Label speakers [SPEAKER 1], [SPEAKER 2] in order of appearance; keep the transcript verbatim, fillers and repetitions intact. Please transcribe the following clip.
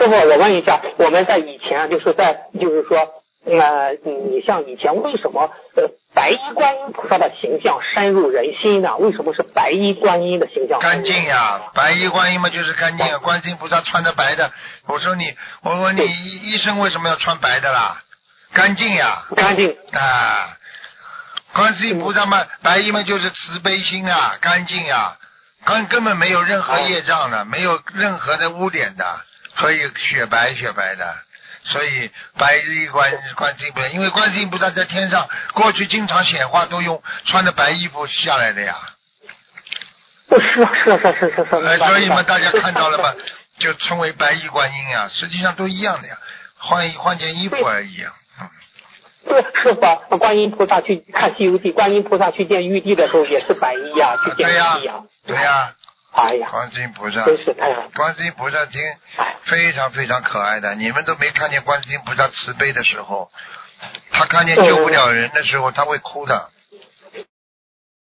[SPEAKER 1] 师傅，我问一下，我们在以前就是在就是说，呃，你像以前为什么呃白衣观音菩萨的形象深入人心呢？为什么是白衣观音的形象？
[SPEAKER 2] 干净呀，白衣观音嘛就是干净，观世音菩萨穿的白的。我说你，我问你，医生为什么要穿白的啦？干净呀，
[SPEAKER 1] 干净
[SPEAKER 2] 啊。观世音菩萨嘛，白衣嘛就是慈悲心啊，干净呀，根根本没有任何业障的，没有任何的污点的，所以雪白雪白的。所以白衣观观世音菩萨，因为观世音菩萨在天上过去经常显化都用穿的白衣服下来的呀。
[SPEAKER 1] 是是是是是是。
[SPEAKER 2] 所以嘛，大家看到了嘛，就称为白衣观音啊，实际上都一样的呀，换换件衣服而已啊。
[SPEAKER 1] 对，师傅，观音菩萨去看《西游记》，观音菩萨去见玉帝的时候也是白衣呀、啊，去见玉帝呀。
[SPEAKER 2] 对呀。
[SPEAKER 1] 哎呀，
[SPEAKER 2] 观世音菩萨，
[SPEAKER 1] 真是太好。
[SPEAKER 2] 观世音菩萨挺非常非常可爱的，你们都没看见观世音菩萨慈悲的时候，他看见救不了人的时候，他会哭的。